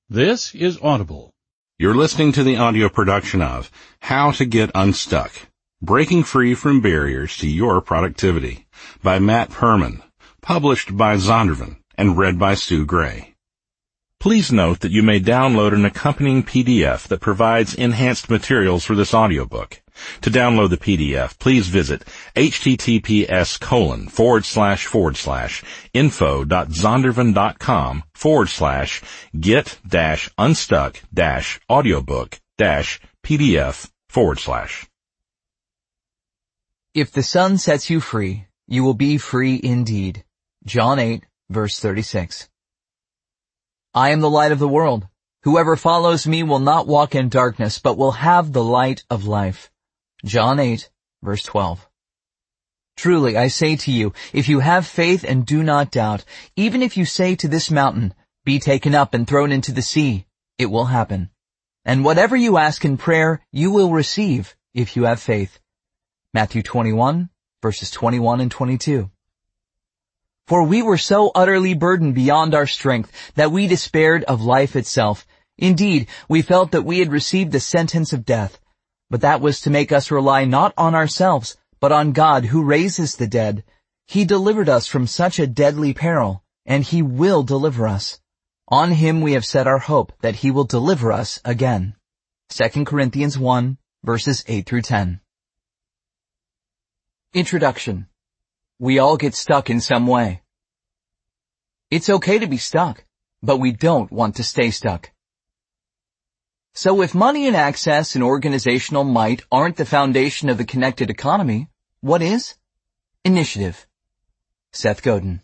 This is Audible. You're listening to the audio production of How to Get Unstuck, Breaking Free from Barriers to Your Productivity by Matt Perman, published by Zondervan and read by Sue Gray. Please note that you may download an accompanying PDF that provides enhanced materials for this audiobook. To download the PDF, please visit https://info.zondervan.com/get-unstuck-audiobook-pdf/. If the Son sets you free, you will be free indeed. John 8, verse 36. I am the light of the world. Whoever follows me will not walk in darkness, but will have the light of life. John 8, verse 12. Truly, I say to you, if you have faith and do not doubt, even if you say to this mountain, be taken up and thrown into the sea, it will happen. And whatever you ask in prayer, you will receive, if you have faith. Matthew 21, verses 21 and 22. For we were so utterly burdened beyond our strength that we despaired of life itself. Indeed, we felt that we had received the sentence of death. But that was to make us rely not on ourselves, but on God who raises the dead. He delivered us from such a deadly peril, and He will deliver us. On Him we have set our hope that He will deliver us again. 2 Corinthians 1, verses 8 through 10. Introduction. We all get stuck in some way. It's okay to be stuck, but we don't want to stay stuck. So if money and access and organizational might aren't the foundation of the connected economy, what is? Initiative. Seth Godin.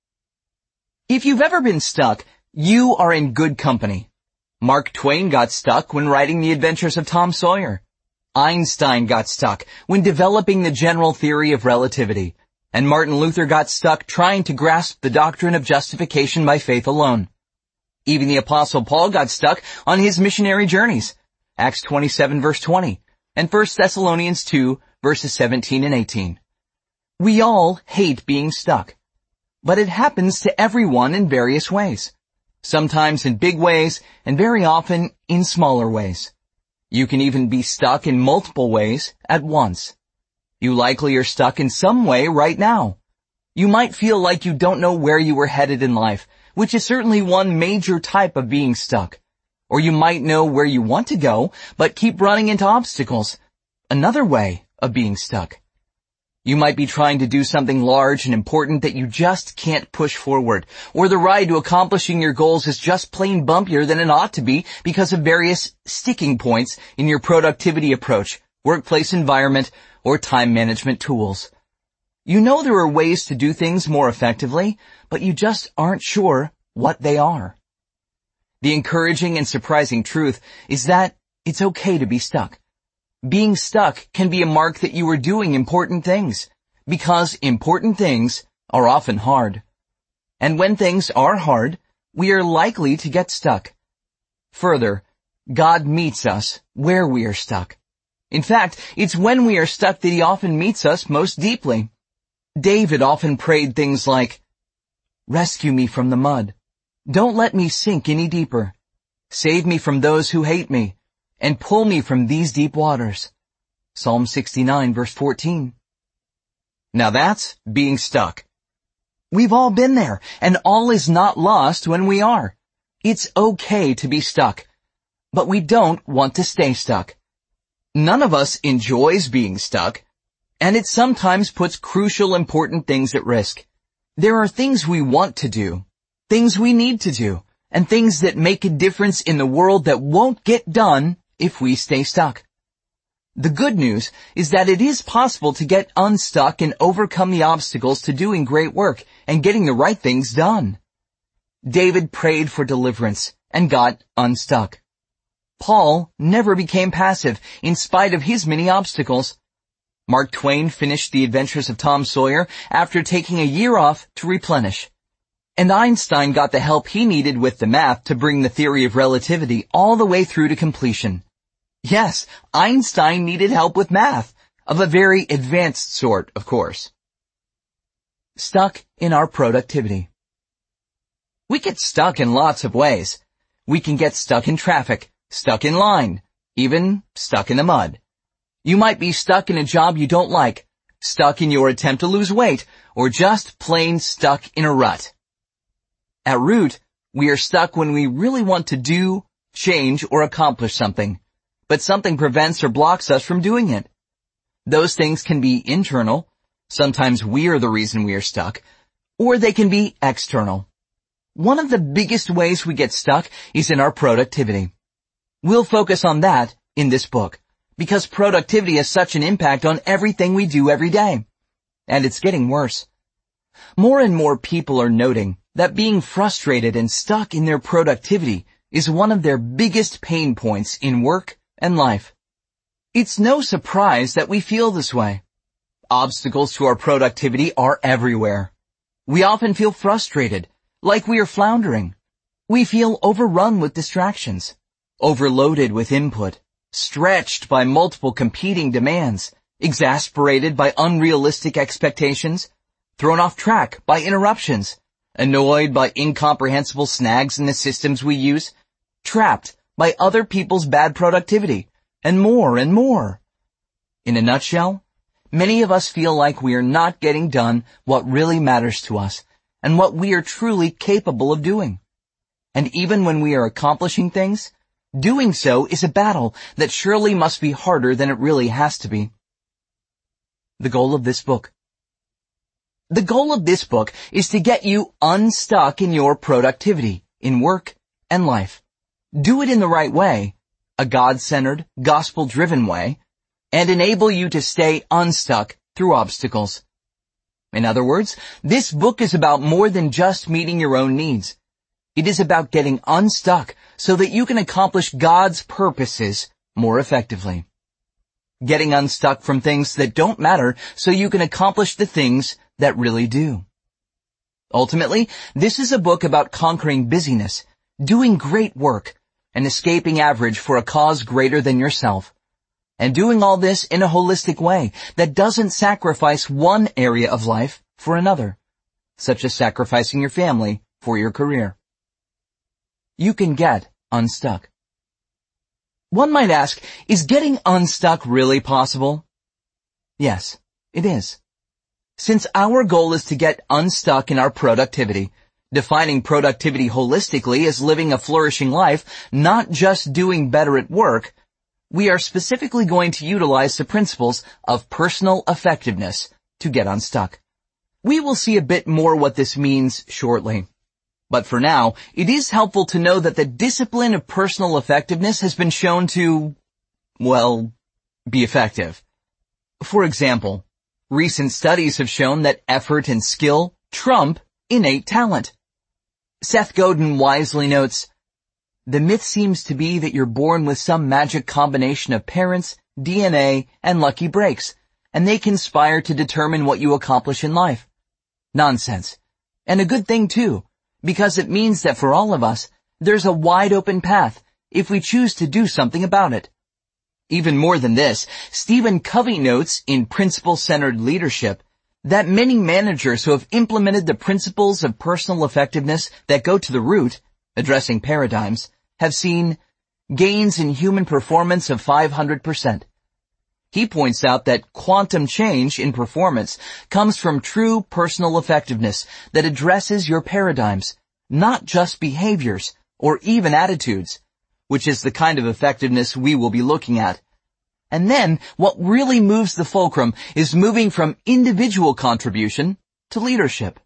If you've ever been stuck, you are in good company. Mark Twain got stuck when writing The Adventures of Tom Sawyer. Einstein got stuck when developing the general theory of relativity. And Martin Luther got stuck trying to grasp the doctrine of justification by faith alone. Even the Apostle Paul got stuck on his missionary journeys, Acts 27 verse 20, and 1 Thessalonians 2 verses 17 and 18. We all hate being stuck, but it happens to everyone in various ways, sometimes in big ways and very often in smaller ways. You can even be stuck in multiple ways at once. You likely are stuck in some way right now. You might feel like you don't know where you were headed in life, which is certainly one major type of being stuck. Or you might know where you want to go, but keep running into obstacles. Another way of being stuck. You might be trying to do something large and important that you just can't push forward, or the ride to accomplishing your goals is just plain bumpier than it ought to be because of various sticking points in your productivity approach, workplace environment, or time management tools. You know there are ways to do things more effectively, but you just aren't sure what they are. The encouraging and surprising truth is that it's okay to be stuck. Being stuck can be a mark that you are doing important things, because important things are often hard. And when things are hard, we are likely to get stuck. Further, God meets us where we are stuck. In fact, it's when we are stuck that He often meets us most deeply. David often prayed things like, rescue me from the mud. Don't let me sink any deeper. Save me from those who hate me, and pull me from these deep waters. Psalm 69, verse 14. Now that's being stuck. We've all been there, and all is not lost when we are. It's okay to be stuck, but we don't want to stay stuck. None of us enjoys being stuck, and it sometimes puts crucial important things at risk. There are things we want to do, things we need to do, and things that make a difference in the world that won't get done if we stay stuck. The good news is that it is possible to get unstuck and overcome the obstacles to doing great work and getting the right things done. David prayed for deliverance and got unstuck. Paul never became passive in spite of his many obstacles. Mark Twain finished The Adventures of Tom Sawyer after taking a year off to replenish. And Einstein got the help he needed with the math to bring the theory of relativity all the way through to completion. Yes, Einstein needed help with math, of a very advanced sort, of course. Stuck in our productivity. We get stuck in lots of ways. We can get stuck in traffic, stuck in line, even stuck in the mud. You might be stuck in a job you don't like, stuck in your attempt to lose weight, or just plain stuck in a rut. At root, we are stuck when we really want to do, change, or accomplish something, but something prevents or blocks us from doing it. Those things can be internal, sometimes we are the reason we are stuck, or they can be external. One of the biggest ways we get stuck is in our productivity. We'll focus on that in this book, because productivity has such an impact on everything we do every day. And it's getting worse. More and more people are noting that being frustrated and stuck in their productivity is one of their biggest pain points in work and life. It's no surprise that we feel this way. Obstacles to our productivity are everywhere. We often feel frustrated, like we are floundering. We feel overrun with distractions, overloaded with input, stretched by multiple competing demands, exasperated by unrealistic expectations, thrown off track by interruptions, annoyed by incomprehensible snags in the systems we use, trapped by other people's bad productivity, and more and more. In a nutshell, many of us feel like we are not getting done what really matters to us and what we are truly capable of doing. And even when we are accomplishing things, doing so is a battle that surely must be harder than it really has to be. The goal of this book. The goal of this book is to get you unstuck in your productivity, in work and life. Do it in the right way, a God-centered, gospel-driven way, and enable you to stay unstuck through obstacles. In other words, this book is about more than just meeting your own needs. It is about getting unstuck so that you can accomplish God's purposes more effectively. Getting unstuck from things that don't matter so you can accomplish the things that really do. Ultimately, this is a book about conquering busyness, doing great work, and escaping average for a cause greater than yourself. And doing all this in a holistic way that doesn't sacrifice one area of life for another, such as sacrificing your family for your career. You can get unstuck. One might ask, is getting unstuck really possible? Yes, it is. Since our goal is to get unstuck in our productivity, defining productivity holistically as living a flourishing life, not just doing better at work, we are specifically going to utilize the principles of personal effectiveness to get unstuck. We will see a bit more what this means shortly. But for now, it is helpful to know that the discipline of personal effectiveness has been shown to, well, be effective. For example, recent studies have shown that effort and skill trump innate talent. Seth Godin wisely notes, "The myth seems to be that you're born with some magic combination of parents, DNA, and lucky breaks, and they conspire to determine what you accomplish in life. Nonsense. And a good thing too, because it means that for all of us, there's a wide open path if we choose to do something about it." Even more than this, Stephen Covey notes in Principle-Centered Leadership that many managers who have implemented the principles of personal effectiveness that go to the root, addressing paradigms, have seen gains in human performance of 500%. He points out that quantum change in performance comes from true personal effectiveness that addresses your paradigms, not just behaviors or even attitudes, which is the kind of effectiveness we will be looking at. And then what really moves the fulcrum is moving from individual contribution to leadership.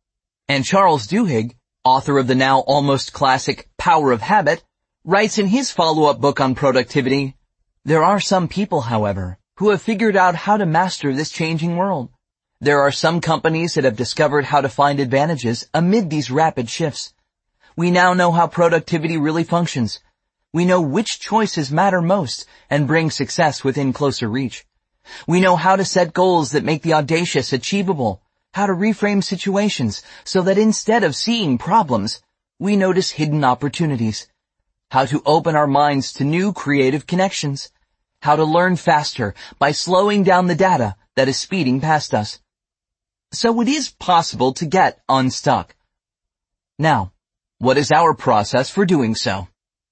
And Charles Duhigg, author of the now almost classic Power of Habit, writes in his follow-up book on productivity, "There are some people, however, who have figured out how to master this changing world. There are some companies that have discovered how to find advantages amid these rapid shifts. We now know how productivity really functions. We know which choices matter most and bring success within closer reach. We know how to set goals that make the audacious achievable, how to reframe situations so that instead of seeing problems, we notice hidden opportunities, how to open our minds to new creative connections, how to learn faster by slowing down the data that is speeding past us." So it is possible to get unstuck. Now, What is our process for doing so?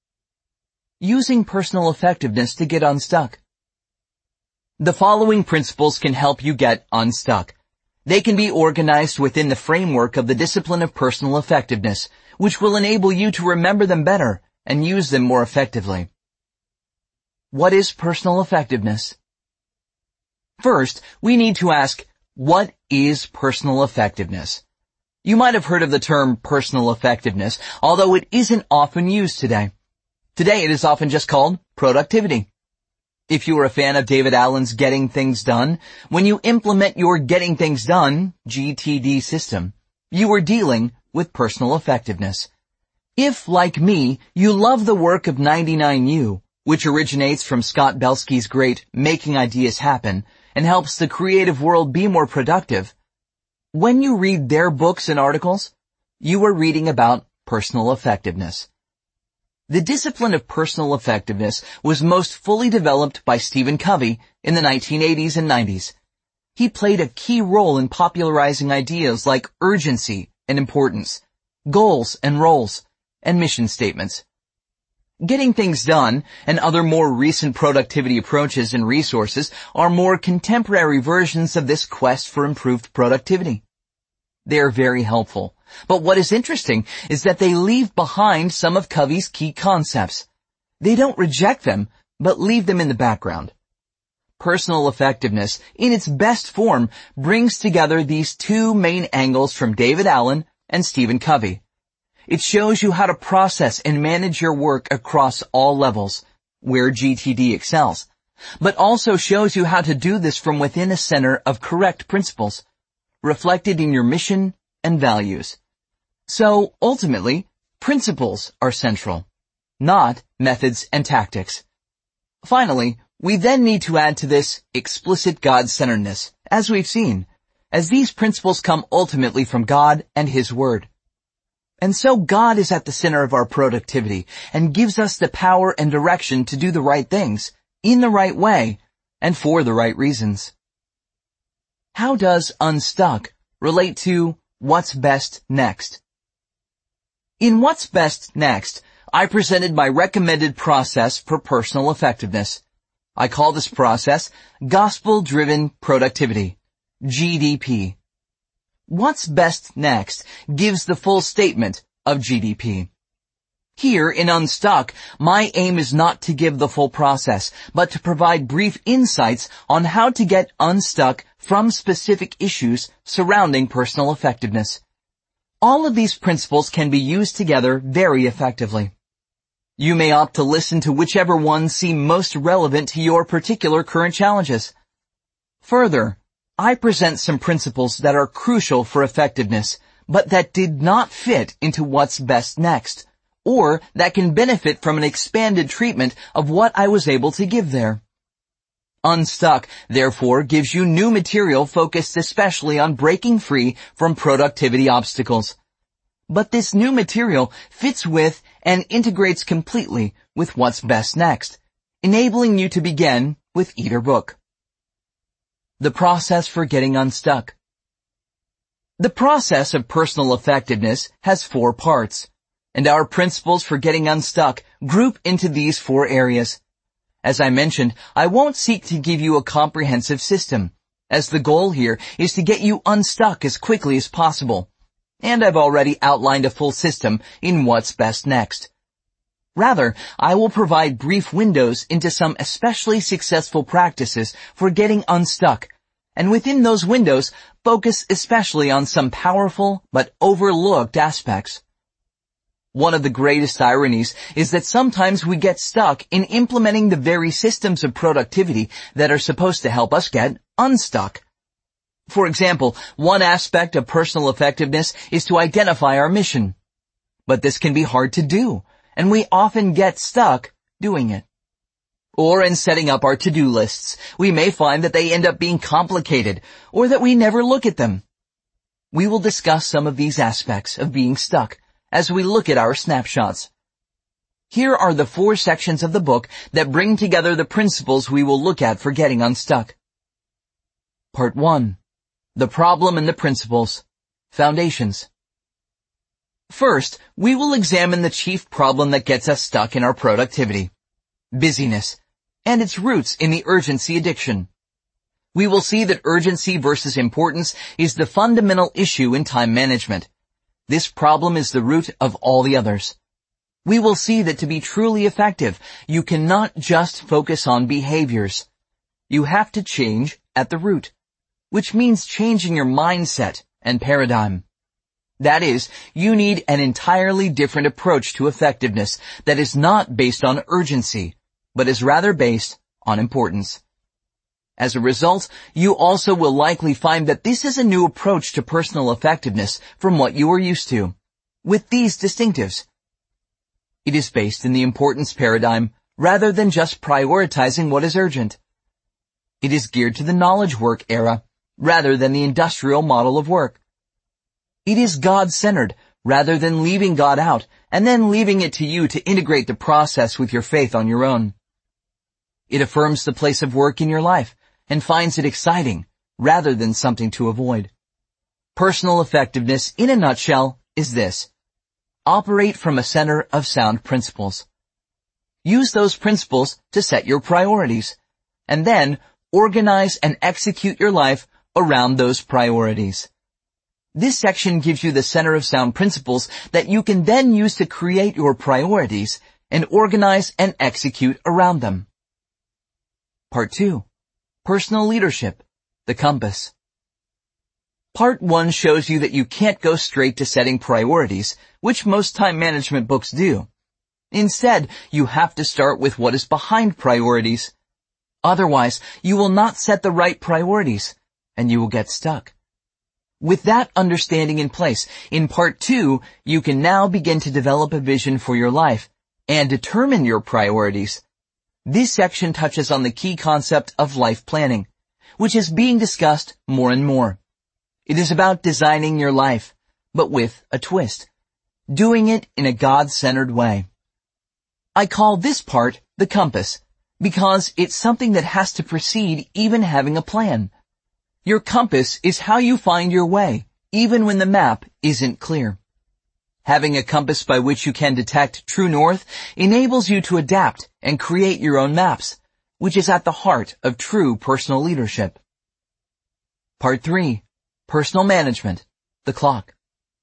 Using personal effectiveness to get unstuck. The following principles can help you get unstuck. They can be organized within the framework of the discipline of personal effectiveness, which will enable you to remember them better and use them more effectively. What is personal effectiveness? First, we need to ask, what is personal effectiveness? You might have heard of the term personal effectiveness, although it isn't often used today. Today it is often just called productivity. If you are a fan of David Allen's Getting Things Done, when you implement your Getting Things Done, GTD system, you are dealing with personal effectiveness. If, like me, you love the work of 99U, which originates from Scott Belsky's great Making Ideas Happen and helps the creative world be more productive, when you read their books and articles, you are reading about personal effectiveness. The discipline of personal effectiveness was most fully developed by Stephen Covey in the 1980s and 90s. He played a key role in popularizing ideas like urgency and importance, goals and roles, and mission statements. Getting Things Done and other more recent productivity approaches and resources are more contemporary versions of this quest for improved productivity. They are very helpful, but what is interesting is that they leave behind some of Covey's key concepts. They don't reject them, but leave them in the background. Personal effectiveness, in its best form, brings together these two main angles from David Allen and Stephen Covey. It shows you how to process and manage your work across all levels, where GTD excels, but also shows you how to do this from within a center of correct principles, reflected in your mission and values. So, ultimately, principles are central, not methods and tactics. Finally, we then need to add to this explicit God-centeredness, as we've seen, as these principles come ultimately from God and His Word. And so God is at the center of our productivity and gives us the power and direction to do the right things, in the right way, and for the right reasons. How does unstuck relate to what's best next? In What's Best Next, I presented my recommended process for personal effectiveness. I call this process Gospel-Driven Productivity, GDP. What's Best Next gives the full statement of GDP. Here in Unstuck, my aim is not to give the full process, but to provide brief insights on how to get unstuck from specific issues surrounding personal effectiveness. All of these principles can be used together very effectively. You may opt to listen to whichever ones seem most relevant to your particular current challenges. Further, I present some principles that are crucial for effectiveness, but that did not fit into What's Best Next, or that can benefit from an expanded treatment of what I was able to give there. Unstuck, therefore, gives you new material focused especially on breaking free from productivity obstacles. But this new material fits with and integrates completely with What's Best Next, enabling you to begin with either book. The process for getting unstuck. The process of personal effectiveness has 4 parts, and our principles for getting unstuck group into these 4 areas. As I mentioned, I won't seek to give you a comprehensive system, as the goal here is to get you unstuck as quickly as possible. And I've already outlined a full system in What's Best Next. Rather, I will provide brief windows into some especially successful practices for getting unstuck, and within those windows, focus especially on some powerful but overlooked aspects. One of the greatest ironies is that sometimes we get stuck in implementing the very systems of productivity that are supposed to help us get unstuck. For example, one aspect of personal effectiveness is to identify our mission. But this can be hard to do, and we often get stuck doing it. Or in setting up our to-do lists, we may find that they end up being complicated, or that we never look at them. We will discuss some of these aspects of being stuck as we look at our snapshots. Here are the 4 sections of the book that bring together the principles we will look at for getting unstuck. Part 1. The Problem and the Principles. Foundations. First, we will examine the chief problem that gets us stuck in our productivity: busyness, and its roots in the urgency addiction. We will see that urgency versus importance is the fundamental issue in time management. This problem is the root of all the others. We will see that to be truly effective, you cannot just focus on behaviors. You have to change at the root, which means changing your mindset and paradigm. That is, you need an entirely different approach to effectiveness that is not based on urgency, but is rather based on importance. As a result, you also will likely find that this is a new approach to personal effectiveness from what you are used to, with these distinctives. It is based in the importance paradigm rather than just prioritizing what is urgent. It is geared to the knowledge work era rather than the industrial model of work. It is God-centered rather than leaving God out and then leaving it to you to integrate the process with your faith on your own. It affirms the place of work in your life and finds it exciting rather than something to avoid. Personal effectiveness, in a nutshell, is this: operate from a center of sound principles. Use those principles to set your priorities, and then organize and execute your life around those priorities. This section gives you the center of sound principles that you can then use to create your priorities and organize and execute around them. Part 2. Personal Leadership, the Compass. Part 1 shows you that you can't go straight to setting priorities, which most time management books do. Instead, you have to start with what is behind priorities. Otherwise, you will not set the right priorities, and you will get stuck. With that understanding in place, in Part 2, you can now begin to develop a vision for your life and determine your priorities. This section touches on the key concept of life planning, which is being discussed more and more. It is about designing your life, but with a twist, doing it in a God-centered way. I call this part the compass because it's something that has to precede even having a plan. Your compass is how you find your way, even when the map isn't clear. Having a compass by which you can detect true north enables you to adapt and create your own maps, which is at the heart of true personal leadership. Part 3. Personal Management, the Clock.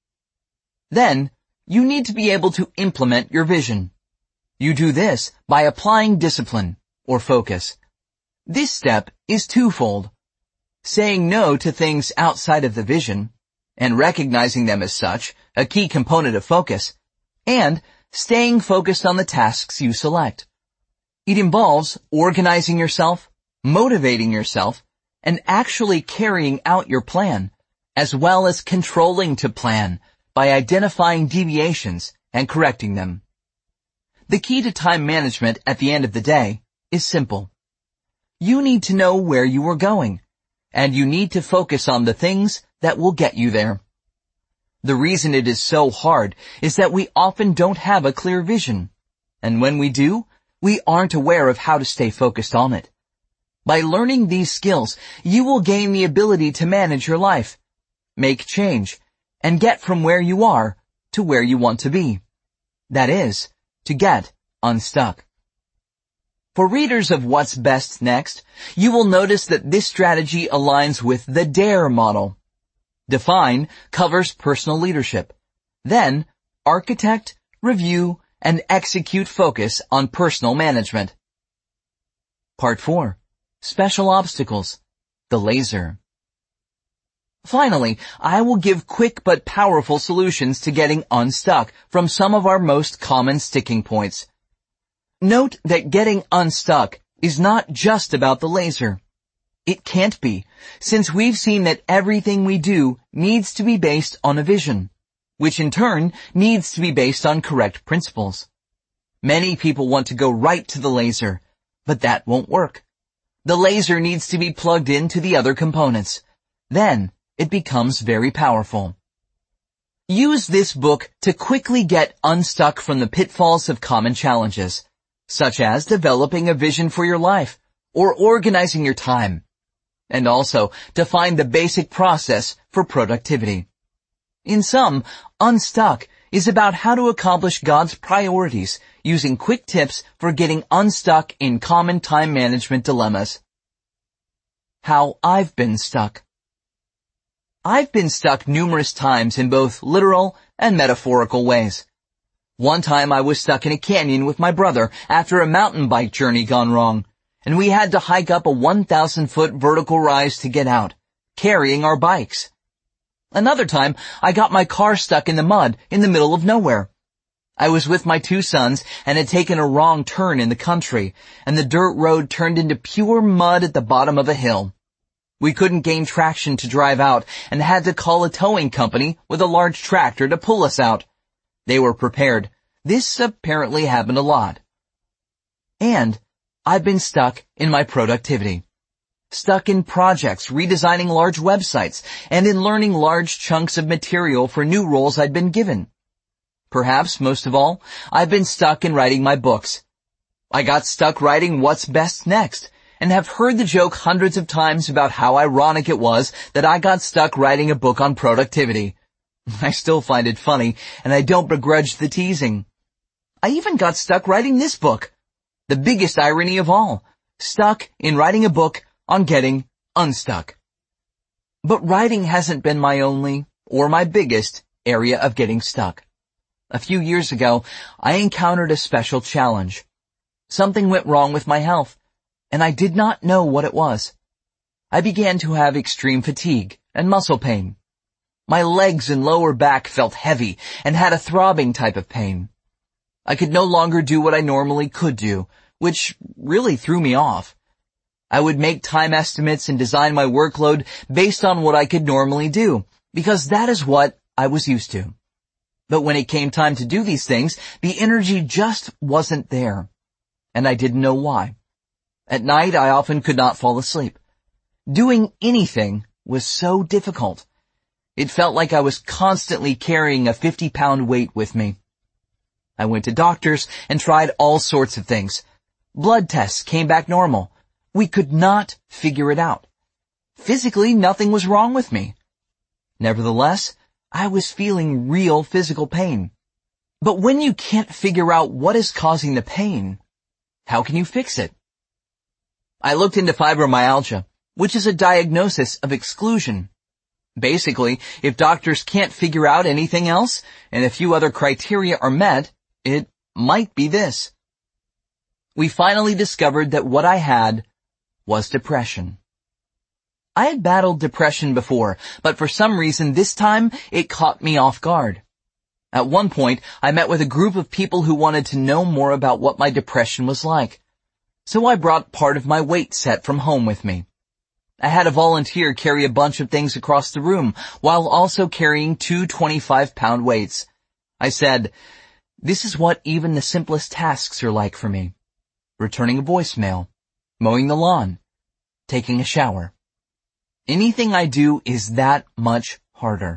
Then, you need to be able to implement your vision. You do this by applying discipline, or focus. This step is twofold: saying no to things outside of the vision, and recognizing them as such, a key component of focus, and staying focused on the tasks you select. It involves organizing yourself, motivating yourself, and actually carrying out your plan, as well as controlling to plan by identifying deviations and correcting them. The key to time management at the end of the day is simple. You need to know where you are going, and you need to focus on the things that will get you there. The reason it is so hard is that we often don't have a clear vision, and when we do, we aren't aware of how to stay focused on it. By learning these skills, you will gain the ability to manage your life, make change, and get from where you are to where you want to be. That is, to get unstuck. For readers of What's Best Next, you will notice that this strategy aligns with the DARE model. Define covers personal leadership. Then, architect, review, and execute focus on personal management. Part 4. Special Obstacles, the Laser. Finally, I will give quick but powerful solutions to getting unstuck from some of our most common sticking points. Note that getting unstuck is not just about the laser. It can't be, since we've seen that everything we do needs to be based on a vision, which in turn needs to be based on correct principles. Many people want to go right to the laser, but that won't work. The laser needs to be plugged into the other components. Then it becomes very powerful. Use this book to quickly get unstuck from the pitfalls of common challenges, such as developing a vision for your life or organizing your time, and also to find the basic process for productivity. In sum, unstuck is about how to accomplish God's priorities using quick tips for getting unstuck in common time management dilemmas. How I've been stuck. I've been stuck numerous times in both literal and metaphorical ways. One time I was stuck in a canyon with my brother after a mountain bike journey gone wrong, and we had to hike up a 1,000-foot vertical rise to get out, carrying our bikes. Another time, I got my car stuck in the mud in the middle of nowhere. I was with my 2 sons and had taken a wrong turn in the country, and the dirt road turned into pure mud at the bottom of a hill. We couldn't gain traction to drive out and had to call a towing company with a large tractor to pull us out. They were prepared. This apparently happened a lot. And I've been stuck in my productivity. Stuck in projects, redesigning large websites, and in learning large chunks of material for new roles I'd been given. Perhaps, most of all, I've been stuck in writing my books. I got stuck writing What's Best Next, and have heard the joke hundreds of times about how ironic it was that I got stuck writing a book on productivity. I still find it funny, and I don't begrudge the teasing. I even got stuck writing this book. The biggest irony of all, stuck in writing a book on getting unstuck. But writing hasn't been my only, or my biggest, area of getting stuck. A few years ago, I encountered a special challenge. Something went wrong with my health, and I did not know what it was. I began to have extreme fatigue and muscle pain. My legs and lower back felt heavy and had a throbbing type of pain. I could no longer do what I normally could do, which really threw me off. I would make time estimates and design my workload based on what I could normally do, because that is what I was used to. But when it came time to do these things, the energy just wasn't there, and I didn't know why. At night, I often could not fall asleep. Doing anything was so difficult. It felt like I was constantly carrying a 50-pound weight with me. I went to doctors and tried all sorts of things. Blood tests came back normal. We could not figure it out. Physically, nothing was wrong with me. Nevertheless, I was feeling real physical pain. But when you can't figure out what is causing the pain, how can you fix it? I looked into fibromyalgia, which is a diagnosis of exclusion. Basically, if doctors can't figure out anything else, and a few other criteria are met, it might be this. We finally discovered that what I had was depression. I had battled depression before, but for some reason this time it caught me off guard. At one point, I met with a group of people who wanted to know more about what my depression was like. So I brought part of my weight set from home with me. I had a volunteer carry a bunch of things across the room while also carrying 2 25-pound weights. I said, "This is what even the simplest tasks are like for me. Returning a voicemail, mowing the lawn, taking a shower. Anything I do is that much harder."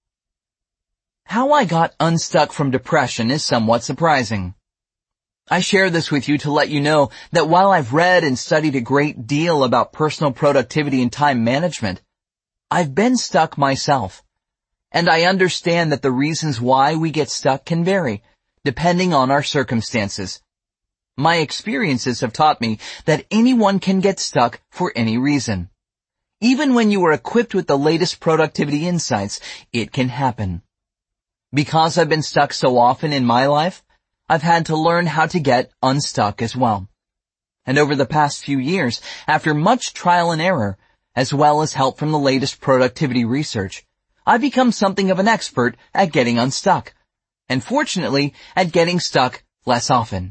How I got unstuck from depression is somewhat surprising. I share this with you to let you know that while I've read and studied a great deal about personal productivity and time management, I've been stuck myself. And I understand that the reasons why we get stuck can vary, depending on our circumstances. My experiences have taught me that anyone can get stuck for any reason. Even when you are equipped with the latest productivity insights, it can happen. Because I've been stuck so often in my life, I've had to learn how to get unstuck as well. And over the past few years, after much trial and error, as well as help from the latest productivity research, I've become something of an expert at getting unstuck, and fortunately, at getting stuck less often.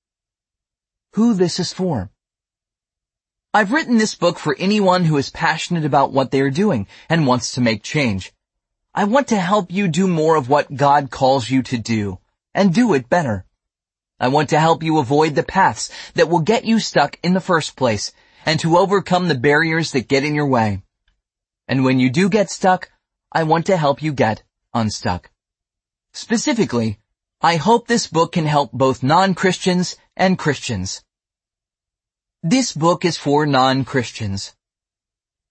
Who this is for. I've written this book for anyone who is passionate about what they are doing and wants to make change. I want to help you do more of what God calls you to do, and do it better. I want to help you avoid the paths that will get you stuck in the first place, and to overcome the barriers that get in your way. And when you do get stuck, I want to help you get unstuck. Specifically, I hope this book can help both non-Christians and Christians. This book is for non-Christians.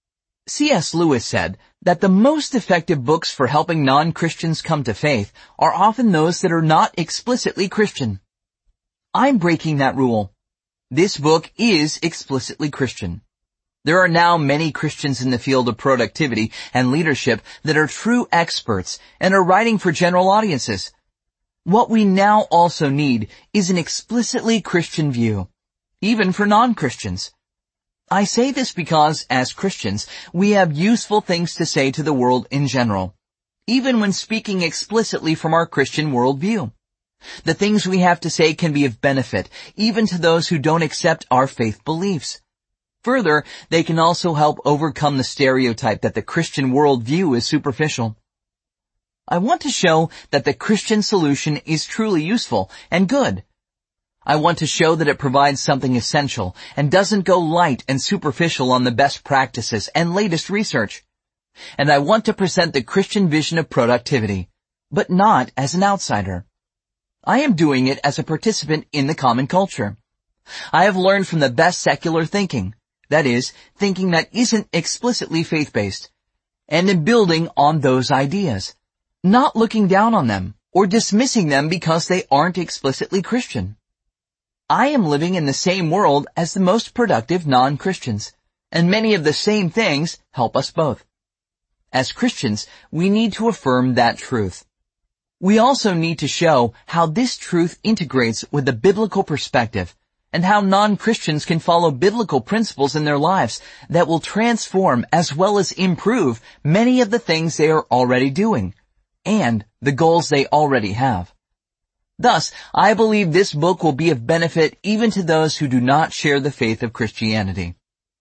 C.S. Lewis said that the most effective books for helping non-Christians come to faith are often those that are not explicitly Christian. I'm breaking that rule. This book is explicitly Christian. There are now many Christians in the field of productivity and leadership that are true experts and are writing for general audiences. What we now also need is an explicitly Christian view, even for non-Christians. I say this because, as Christians, we have useful things to say to the world in general, even when speaking explicitly from our Christian worldview. The things we have to say can be of benefit, even to those who don't accept our faith beliefs. Further, they can also help overcome the stereotype that the Christian worldview is superficial. I want to show that the Christian solution is truly useful and good. I want to show that it provides something essential and doesn't go light and superficial on the best practices and latest research. And I want to present the Christian vision of productivity, but not as an outsider. I am doing it as a participant in the common culture. I have learned from the best secular thinking, that is, thinking that isn't explicitly faith-based, and in building on those ideas, not looking down on them or dismissing them because they aren't explicitly Christian. I am living in the same world as the most productive non-Christians, and many of the same things help us both. As Christians, we need to affirm that truth. We also need to show how this truth integrates with the biblical perspective and how non-Christians can follow biblical principles in their lives that will transform as well as improve many of the things they are already doing and the goals they already have. Thus, I believe this book will be of benefit even to those who do not share the faith of Christianity.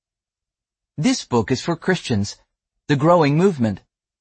This book is for Christians, the growing movement.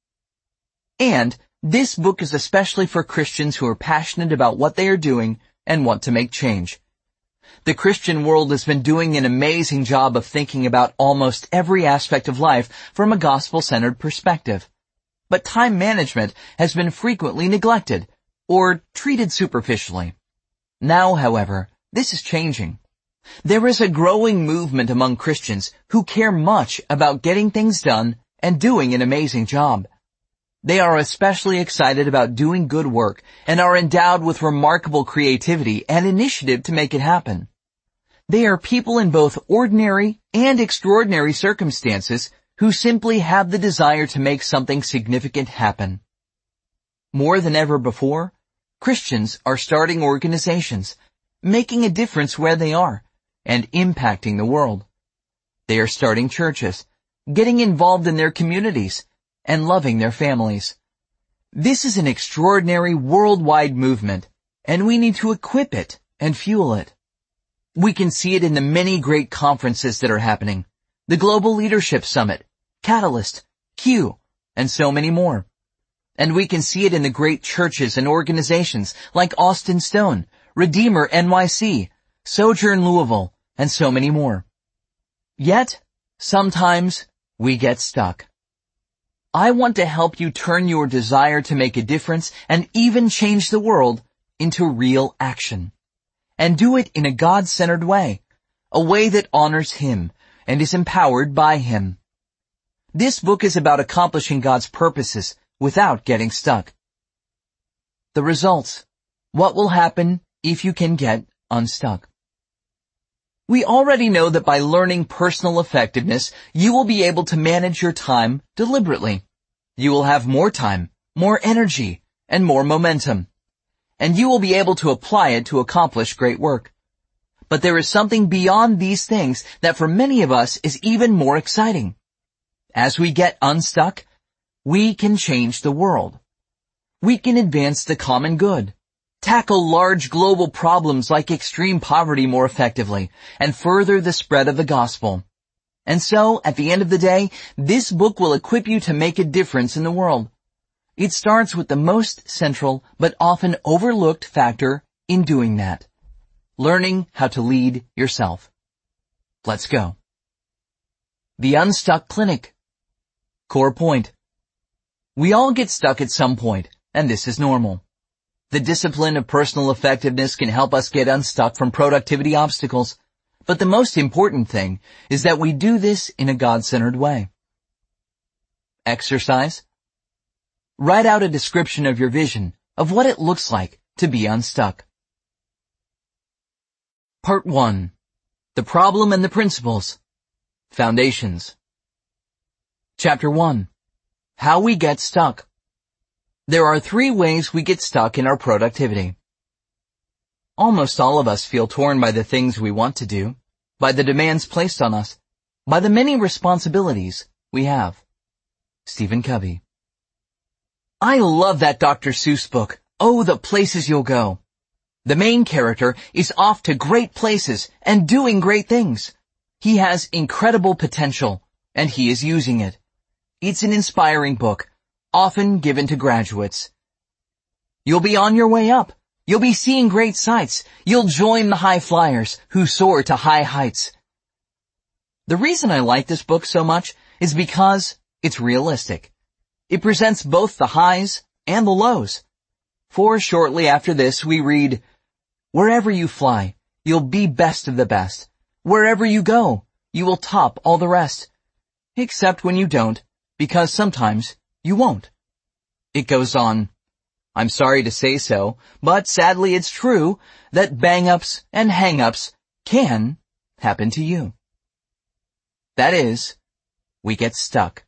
And this book is especially for Christians who are passionate about what they are doing and want to make change. The Christian world has been doing an amazing job of thinking about almost every aspect of life from a gospel-centered perspective. But time management has been frequently neglected or treated superficially. Now, however, this is changing. There is a growing movement among Christians who care much about getting things done and doing an amazing job. They are especially excited about doing good work and are endowed with remarkable creativity and initiative to make it happen. They are people in both ordinary and extraordinary circumstances who simply have the desire to make something significant happen. More than ever before, Christians are starting organizations, making a difference where they are, and impacting the world. They are starting churches, getting involved in their communities, and loving their families. This is an extraordinary worldwide movement, and we need to equip it and fuel it. We can see it in the many great conferences that are happening, the Global Leadership Summit, Catalyst, Q, and so many more. And we can see it in the great churches and organizations like Austin Stone, Redeemer NYC, Sojourn Louisville, and so many more. Yet, sometimes we get stuck. I want to help you turn your desire to make a difference and even change the world into real action. And do it in a God-centered way, a way that honors Him and is empowered by Him. This book is about accomplishing God's purposes without getting stuck. The results. What will happen if you can get unstuck? We already know that by learning personal effectiveness, you will be able to manage your time deliberately. You will have more time, more energy, and more momentum. And you will be able to apply it to accomplish great work. But there is something beyond these things that for many of us is even more exciting. As we get unstuck, we can change the world. We can advance the common good, tackle large global problems like extreme poverty more effectively, and further the spread of the gospel. And so, at the end of the day, this book will equip you to make a difference in the world. It starts with the most central but often overlooked factor in doing that: learning how to lead yourself. Let's go. The Unstuck Clinic. Core point. We all get stuck at some point, and this is normal. The discipline of personal effectiveness can help us get unstuck from productivity obstacles, but the most important thing is that we do this in a God-centered way. exercise? Write out a description of your vision of what it looks like to be unstuck. Part 1. The Problem and the Principles. Foundations. Chapter 1. How we get stuck. There are 3 ways we get stuck in our productivity. Almost all of us feel torn by the things we want to do, by the demands placed on us, by the many responsibilities we have. Stephen Covey. I love that Dr. Seuss book, Oh, the Places You'll Go. The main character is off to great places and doing great things. He has incredible potential, and he is using it. It's an inspiring book, often given to graduates. You'll be on your way up. You'll be seeing great sights. You'll join the high flyers who soar to high heights. The reason I like this book so much is because it's realistic. It presents both the highs and the lows. For shortly after this we read, wherever you fly, you'll be best of the best. Wherever you go, you will top all the rest. Except when you don't, because sometimes you won't. It goes on, I'm sorry to say so, but sadly it's true that bang-ups and hang-ups can happen to you. That is, we get stuck.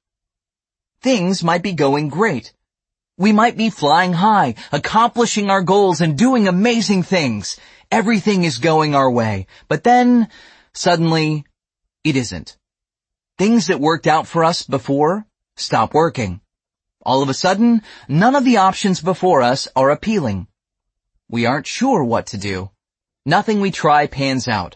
Things might be going great. We might be flying high, accomplishing our goals and doing amazing things. Everything is going our way. But then, suddenly, it isn't. Things that worked out for us before stop working. All of a sudden, none of the options before us are appealing. We aren't sure what to do. Nothing we try pans out.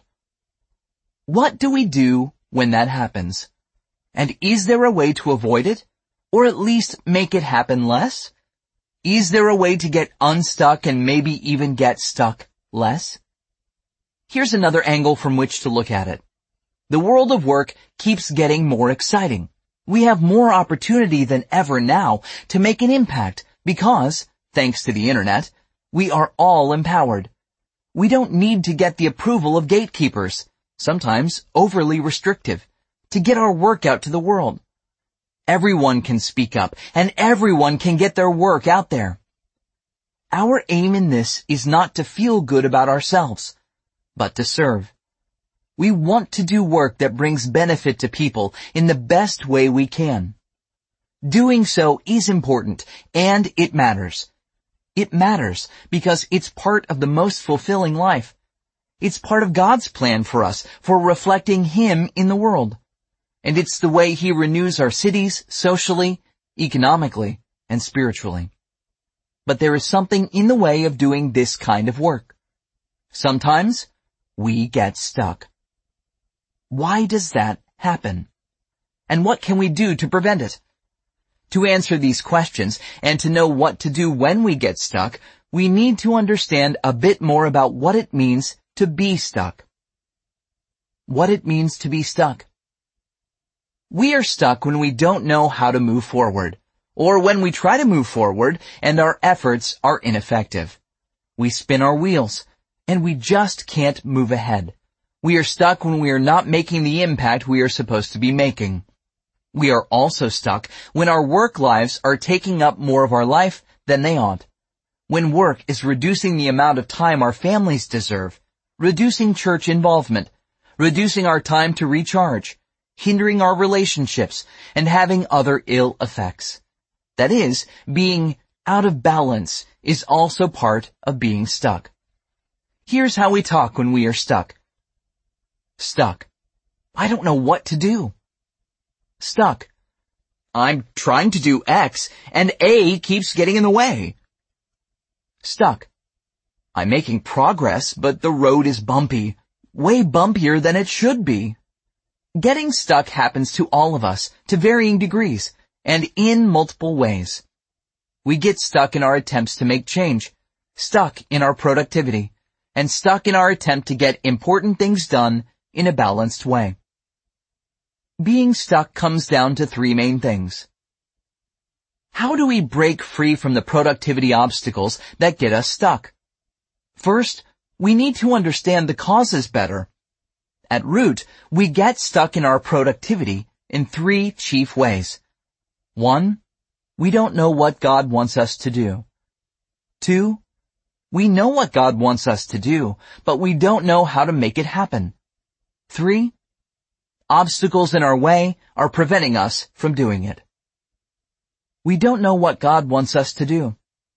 What do we do when that happens? And is there a way to avoid it? Or at least make it happen less? Is there a way to get unstuck and maybe even get stuck less? Here's another angle from which to look at it. The world of work keeps getting more exciting. We have more opportunity than ever now to make an impact because, thanks to the internet, we are all empowered. We don't need to get the approval of gatekeepers, sometimes overly restrictive, to get our work out to the world. Everyone can speak up, and everyone can get their work out there. Our aim in this is not to feel good about ourselves, but to serve. We want to do work that brings benefit to people in the best way we can. Doing so is important, and it matters. It matters because it's part of the most fulfilling life. It's part of God's plan for us, for reflecting Him in the world. And it's the way He renews our cities socially, economically, and spiritually. But there is something in the way of doing this kind of work. Sometimes we get stuck. Why does that happen? And what can we do to prevent it? To answer these questions and to know what to do when we get stuck, we need to understand a bit more about what it means to be stuck. What it means to be stuck. We are stuck when we don't know how to move forward, or when we try to move forward and our efforts are ineffective. We spin our wheels, and we just can't move ahead. We are stuck when we are not making the impact we are supposed to be making. We are also stuck when our work lives are taking up more of our life than they ought. When work is reducing the amount of time our families deserve, reducing church involvement, reducing our time to recharge, hindering our relationships, and having other ill effects. That is, being out of balance is also part of being stuck. Here's how we talk when we are stuck. Stuck. I don't know what to do. Stuck. I'm trying to do X, and A keeps getting in the way. Stuck. I'm making progress, but the road is bumpy. Way bumpier than it should be. Getting stuck happens to all of us, to varying degrees, and in multiple ways. We get stuck in our attempts to make change, stuck in our productivity, and stuck in our attempt to get important things done in a balanced way. Being stuck comes down to 3 main things. How do we break free from the productivity obstacles that get us stuck? First, we need to understand the causes better. At root, we get stuck in our productivity in 3 chief ways. 1. We don't know what God wants us to do. 2. We know what God wants us to do, but we don't know how to make it happen. 3. Obstacles in our way are preventing us from doing it. We don't know what God wants us to do.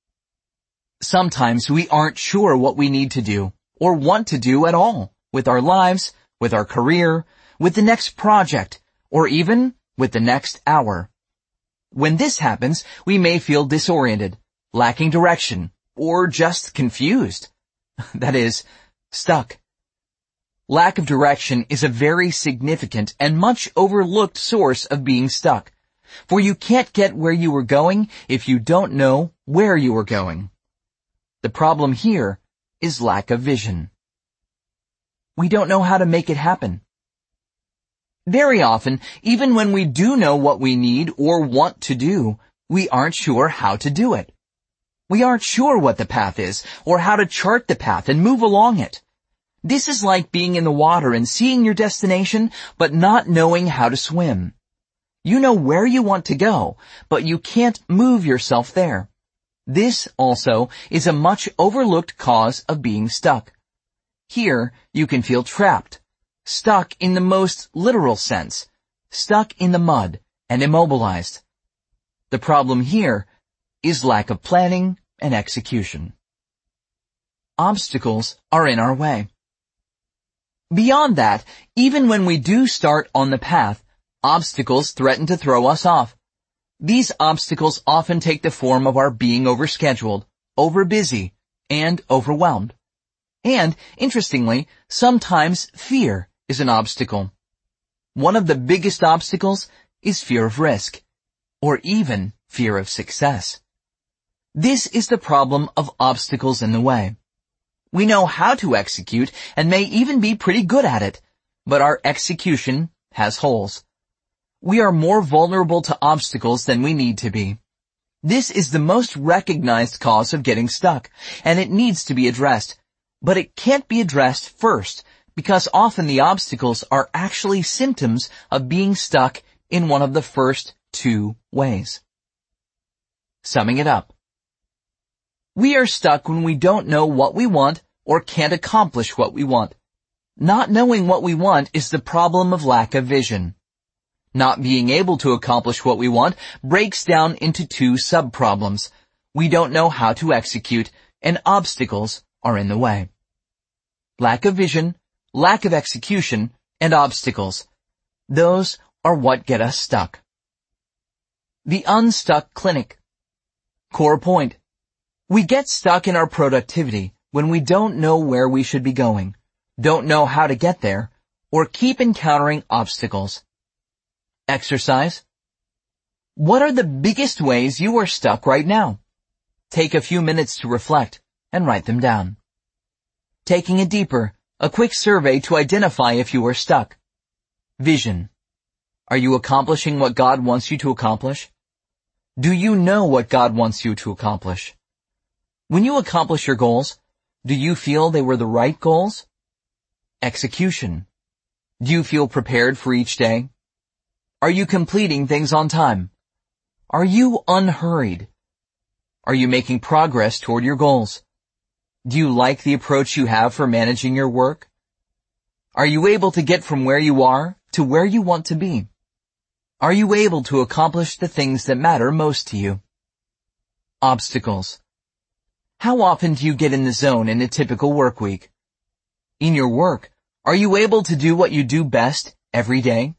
Sometimes we aren't sure what we need to do or want to do at all with our lives, with our career, with the next project, or even with the next hour. When this happens, we may feel disoriented, lacking direction, or just confused. That is, stuck. Lack of direction is a very significant and much overlooked source of being stuck, for you can't get where you are going if you don't know where you are going. The problem here is lack of vision. We don't know how to make it happen. Very often, even when we do know what we need or want to do, we aren't sure how to do it. We aren't sure what the path is or how to chart the path and move along it. This is like being in the water and seeing your destination, but not knowing how to swim. You know where you want to go, but you can't move yourself there. This also is a much overlooked cause of being stuck. Here, you can feel trapped, stuck in the most literal sense, stuck in the mud and immobilized. The problem here is lack of planning and execution. Obstacles are in our way. Beyond that, even when we do start on the path, obstacles threaten to throw us off. These obstacles often take the form of our being overscheduled, overbusy, and overwhelmed. And, interestingly, sometimes fear is an obstacle. One of the biggest obstacles is fear of risk, or even fear of success. This is the problem of obstacles in the way. We know how to execute and may even be pretty good at it, but our execution has holes. We are more vulnerable to obstacles than we need to be. This is the most recognized cause of getting stuck, and it needs to be addressed. But it can't be addressed first, because often the obstacles are actually symptoms of being stuck in one of the first two ways. Summing it up. We are stuck when we don't know what we want or can't accomplish what we want. Not knowing what we want is the problem of lack of vision. Not being able to accomplish what we want breaks down into two sub-problems. We don't know how to execute, and obstacles are in the way. Lack of vision, lack of execution, and obstacles. Those are what get us stuck. The Unstuck Clinic. Core point. We get stuck in our productivity when we don't know where we should be going, don't know how to get there, or keep encountering obstacles. Exercise. What are the biggest ways you are stuck right now? Take a few minutes to reflect and write them down. Taking it deeper, a quick survey to identify if you are stuck. Vision. Are you accomplishing what God wants you to accomplish? Do you know what God wants you to accomplish? When you accomplish your goals, do you feel they were the right goals? Execution. Do you feel prepared for each day? Are you completing things on time? Are you unhurried? Are you making progress toward your goals? Do you like the approach you have for managing your work? Are you able to get from where you are to where you want to be? Are you able to accomplish the things that matter most to you? Obstacles. How often do you get in the zone in a typical work week? In your work, are you able to do what you do best every day?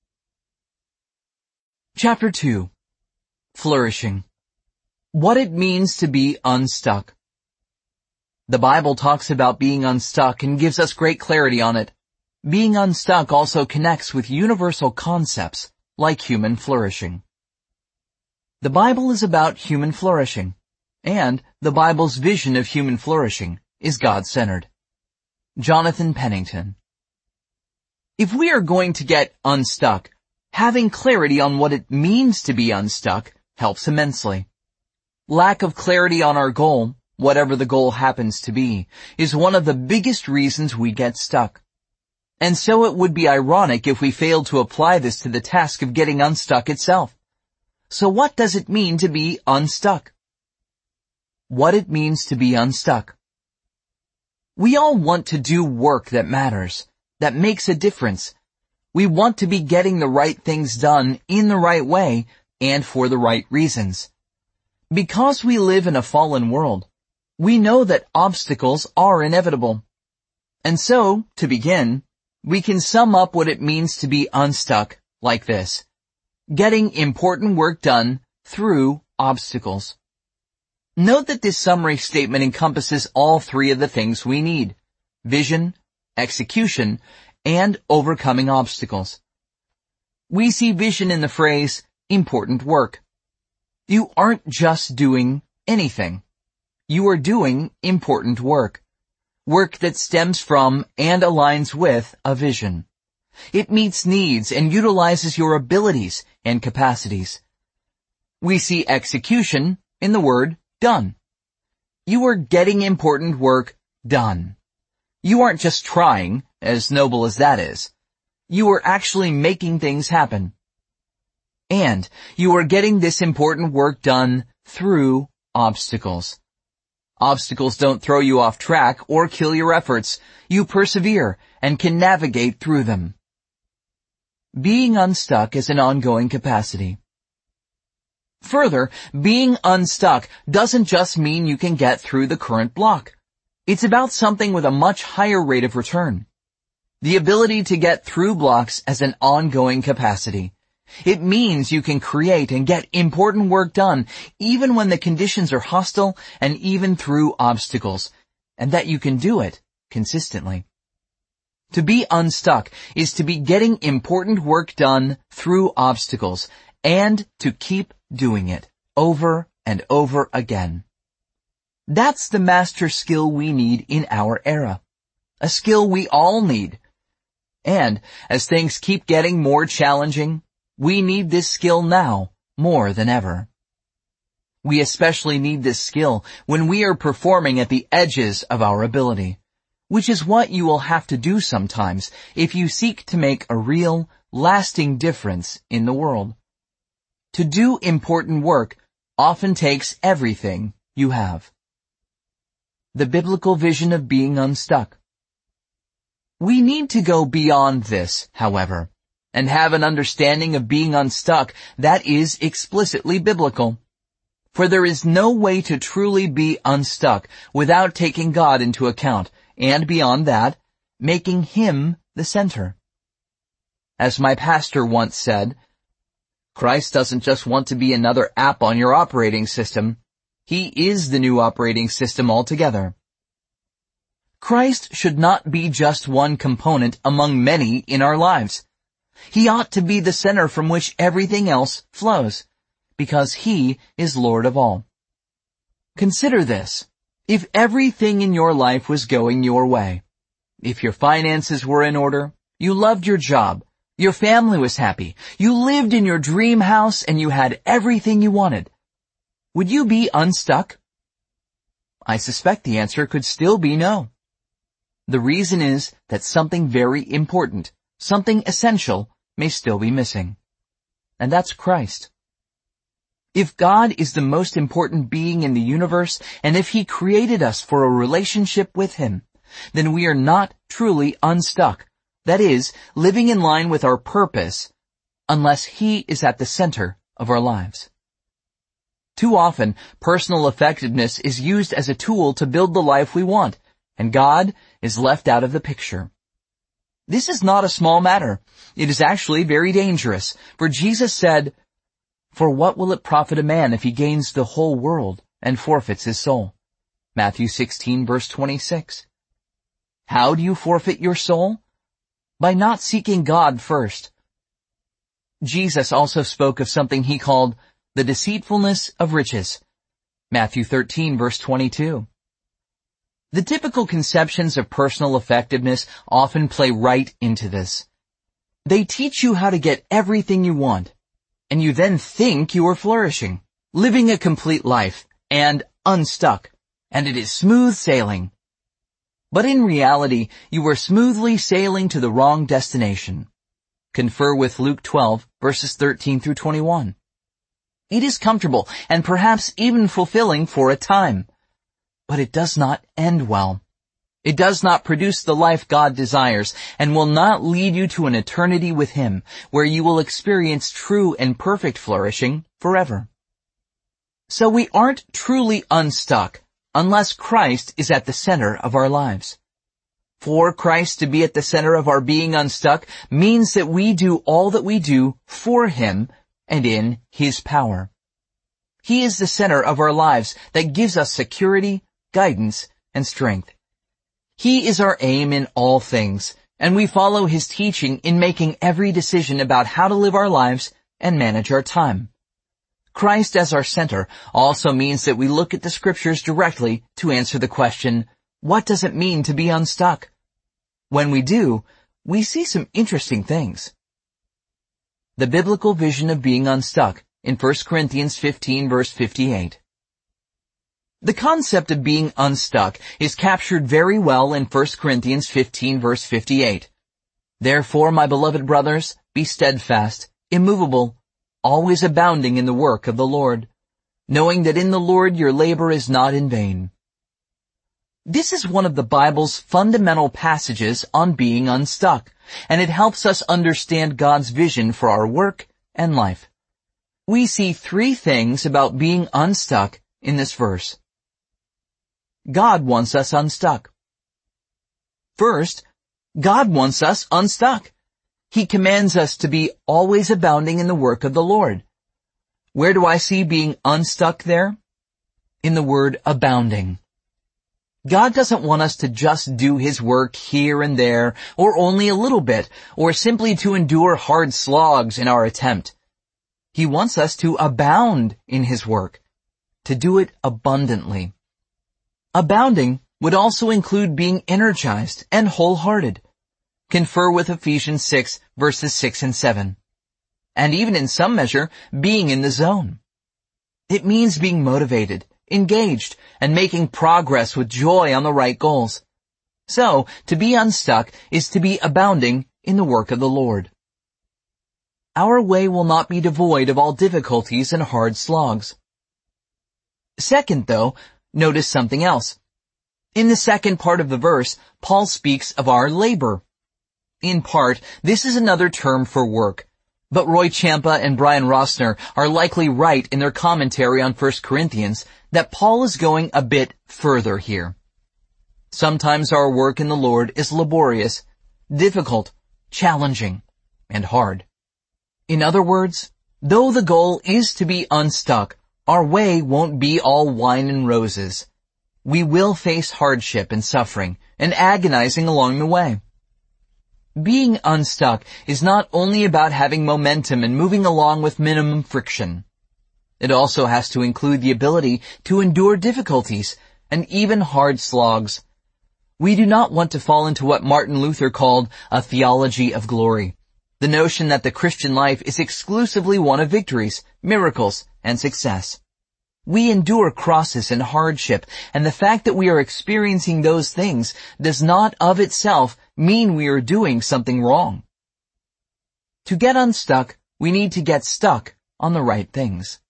Chapter 2. Flourishing. What it means to be unstuck. The Bible talks about being unstuck and gives us great clarity on it. Being unstuck also connects with universal concepts like human flourishing. The Bible is about human flourishing, and the Bible's vision of human flourishing is God-centered. Jonathan Pennington. If we are going to get unstuck, having clarity on what it means to be unstuck helps immensely. Lack of clarity on our goal, whatever the goal happens to be, is one of the biggest reasons we get stuck. And so it would be ironic if we failed to apply this to the task of getting unstuck itself. So what does it mean to be unstuck? What it means to be unstuck. We all want to do work that matters, that makes a difference. We want to be getting the right things done in the right way and for the right reasons. Because we live in a fallen world, we know that obstacles are inevitable. And so, to begin, we can sum up what it means to be unstuck like this: getting important work done through obstacles. Note that this summary statement encompasses all three of the things we need: vision, execution, and overcoming obstacles. We see vision in the phrase, important work. You aren't just doing anything. You are doing important work. Work that stems from and aligns with a vision. It meets needs and utilizes your abilities and capacities. We see execution in the word done. You are getting important work done. You aren't just trying, as noble as that is. You are actually making things happen. And you are getting this important work done through obstacles. Obstacles don't throw you off track or kill your efforts. You persevere and can navigate through them. Being unstuck is an ongoing capacity. Further, being unstuck doesn't just mean you can get through the current block. It's about something with a much higher rate of return. The ability to get through blocks as an ongoing capacity. It means you can create and get important work done even when the conditions are hostile and even through obstacles, and that you can do it consistently. To be unstuck is to be getting important work done through obstacles and to keep doing it over and over again. That's the master skill we need in our era. A skill we all need. And as things keep getting more challenging, we need this skill now more than ever. We especially need this skill when we are performing at the edges of our ability, which is what you will have to do sometimes if you seek to make a real, lasting difference in the world. To do important work often takes everything you have. The biblical vision of being unstuck. We need to go beyond this, however, and have an understanding of being unstuck that is explicitly biblical. For there is no way to truly be unstuck without taking God into account, and beyond that, making Him the center. As my pastor once said, Christ doesn't just want to be another app on your operating system. He is the new operating system altogether. Christ should not be just one component among many in our lives. He ought to be the center from which everything else flows, because He is Lord of all. Consider this. If everything in your life was going your way, if your finances were in order, you loved your job, your family was happy, you lived in your dream house, and you had everything you wanted, would you be unstuck? I suspect the answer could still be no. The reason is that something very important, something essential, may still be missing. And that's Christ. If God is the most important being in the universe, and if He created us for a relationship with Him, then we are not truly unstuck, that is, living in line with our purpose, unless He is at the center of our lives. Too often, personal effectiveness is used as a tool to build the life we want, and God is left out of the picture. This is not a small matter. It is actually very dangerous, for Jesus said, "For what will it profit a man if he gains the whole world and forfeits his soul?" Matthew 16, verse 26. How do you forfeit your soul? By not seeking God first. Jesus also spoke of something He called the deceitfulness of riches. Matthew 13, verse 22. The typical conceptions of personal effectiveness often play right into this. They teach you how to get everything you want, and you then think you are flourishing, living a complete life, and unstuck, and it is smooth sailing. But in reality, you are smoothly sailing to the wrong destination. Confer with Luke 12, verses 13 through 21. It is comfortable and perhaps even fulfilling for a time. But it does not end well. It does not produce the life God desires and will not lead you to an eternity with Him, where you will experience true and perfect flourishing forever. So we aren't truly unstuck unless Christ is at the center of our lives. For Christ to be at the center of our being unstuck means that we do all that we do for Him and in His power. He is the center of our lives that gives us security, guidance, and strength. He is our aim in all things, and we follow His teaching in making every decision about how to live our lives and manage our time. Christ as our center also means that we look at the Scriptures directly to answer the question, what does it mean to be unstuck? When we do, we see some interesting things. The biblical vision of being unstuck in 1 Corinthians 15 verse 58. The concept of being unstuck is captured very well in 1 Corinthians 15 verse 58. Therefore, my beloved brothers, be steadfast, immovable, always abounding in the work of the Lord, knowing that in the Lord your labor is not in vain. This is one of the Bible's fundamental passages on being unstuck, and it helps us understand God's vision for our work and life. We see three things about being unstuck in this verse. God wants us unstuck. First, God wants us unstuck. He commands us to be always abounding in the work of the Lord. Where do I see being unstuck there? In the word abounding. God doesn't want us to just do His work here and there, or only a little bit, or simply to endure hard slogs in our attempt. He wants us to abound in His work, to do it abundantly. Abounding would also include being energized and wholehearted. Confer with Ephesians 6 verses 6 and 7. And even in some measure, being in the zone. It means being motivated, engaged, and making progress with joy on the right goals. So, to be unstuck is to be abounding in the work of the Lord. Our way will not be devoid of all difficulties and hard slogs. Second, though, notice something else. In the second part of the verse, Paul speaks of our labor. In part, this is another term for work. But Roy Champa and Brian Rossner are likely right in their commentary on 1 Corinthians that Paul is going a bit further here. Sometimes our work in the Lord is laborious, difficult, challenging, and hard. In other words, though the goal is to be unstuck, our way won't be all wine and roses. We will face hardship and suffering and agonizing along the way. Being unstuck is not only about having momentum and moving along with minimum friction. It also has to include the ability to endure difficulties and even hard slogs. We do not want to fall into what Martin Luther called a theology of glory, the notion that the Christian life is exclusively one of victories, miracles, and success. We endure crosses and hardship, and the fact that we are experiencing those things does not of itself mean we are doing something wrong. To get unstuck, we need to get stuck on the right things.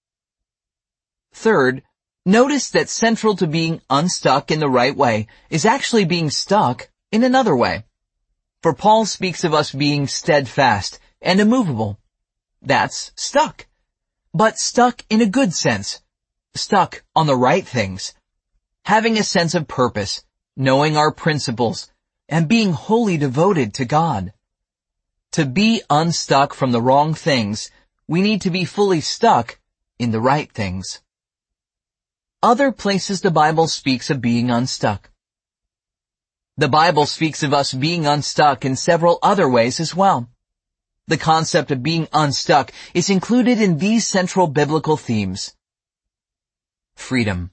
Third, notice that central to being unstuck in the right way is actually being stuck in another way. For Paul speaks of us being steadfast and immovable. That's stuck. But stuck in a good sense. Stuck on the right things. Having a sense of purpose, knowing our principles, and being wholly devoted to God. To be unstuck from the wrong things, we need to be fully stuck in the right things. Other places the Bible speaks of being unstuck. The Bible speaks of us being unstuck in several other ways as well. The concept of being unstuck is included in these central biblical themes. Freedom.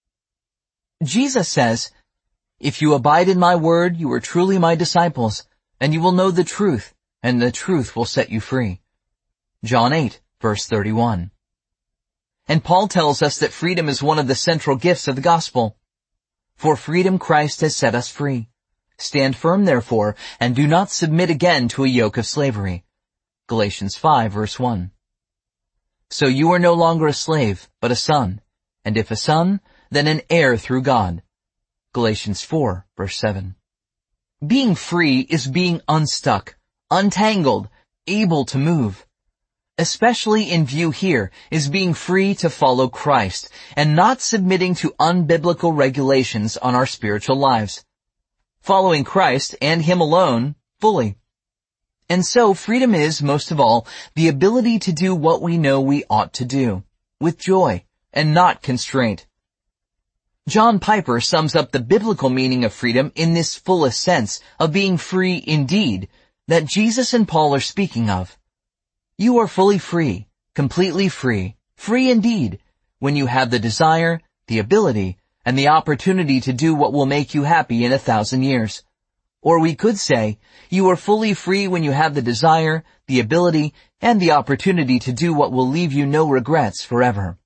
Jesus says, "If you abide in my word, you are truly my disciples, and you will know the truth, and the truth will set you free." John 8, verse 31. And Paul tells us that freedom is one of the central gifts of the gospel. For freedom Christ has set us free. Stand firm, therefore, and do not submit again to a yoke of slavery. Galatians 5, verse 1. So you are no longer a slave, but a son, and if a son, then an heir through God. Galatians 4, verse 7. Being free is being unstuck, untangled, able to move. Especially in view here is being free to follow Christ and not submitting to unbiblical regulations on our spiritual lives. Following Christ and Him alone fully. And so freedom is, most of all, the ability to do what we know we ought to do, with joy and not constraint. John Piper sums up the biblical meaning of freedom in this fullest sense of being free indeed that Jesus and Paul are speaking of. You are fully free, completely free, free indeed, when you have the desire, the ability, and the opportunity to do what will make you happy in 1,000 years. Or we could say, you are fully free when you have the desire, the ability, and the opportunity to do what will leave you no regrets forever.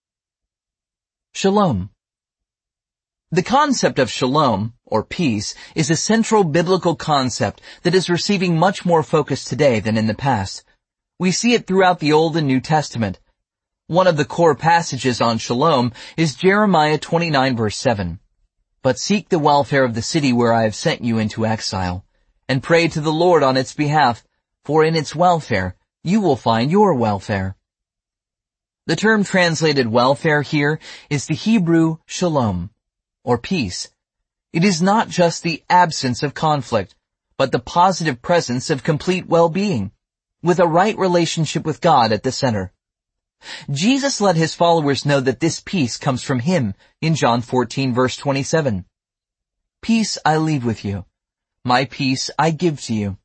Shalom. The concept of shalom, or peace, is a central biblical concept that is receiving much more focus today than in the past. We see it throughout the Old and New Testament. One of the core passages on shalom is Jeremiah 29 verse 7. But seek the welfare of the city where I have sent you into exile, and pray to the Lord on its behalf, for in its welfare you will find your welfare. The term translated welfare here is the Hebrew shalom, or peace. It is not just the absence of conflict, but the positive presence of complete well-being, with a right relationship with God at the center. Jesus let His followers know that this peace comes from Him in John 14 verse 27. Peace I leave with you. My peace I give to you.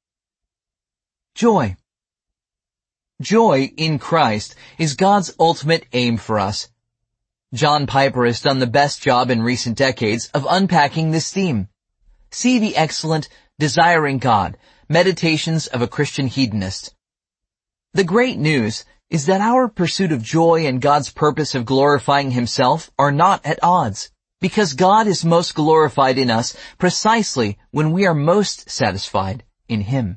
Joy. Joy in Christ is God's ultimate aim for us. John Piper has done the best job in recent decades of unpacking this theme. See the excellent Desiring God, Meditations of a Christian Hedonist. The great news is that our pursuit of joy and God's purpose of glorifying Himself are not at odds, because God is most glorified in us precisely when we are most satisfied in Him.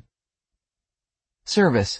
Service.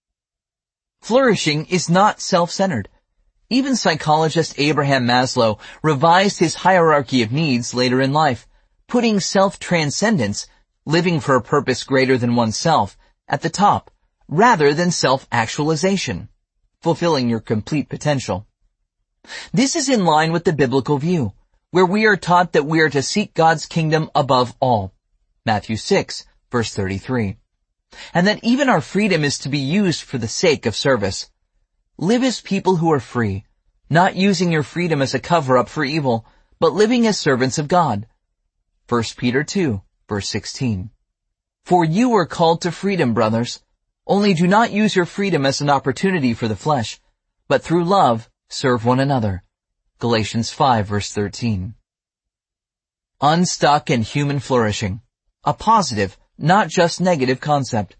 Flourishing is not self-centered. Even psychologist Abraham Maslow revised his hierarchy of needs later in life, putting self-transcendence, living for a purpose greater than oneself, at the top, rather than self-actualization, fulfilling your complete potential. This is in line with the biblical view, where we are taught that we are to seek God's kingdom above all, Matthew 6, verse 33, and that even our freedom is to be used for the sake of service. Live as people who are free, not using your freedom as a cover-up for evil, but living as servants of God. 1 Peter 2, verse 16. For you are called to freedom, brothers. Only do not use your freedom as an opportunity for the flesh, but through love serve one another. Galatians 5, verse 13. Unstuck and human flourishing. A positive, not just negative concept.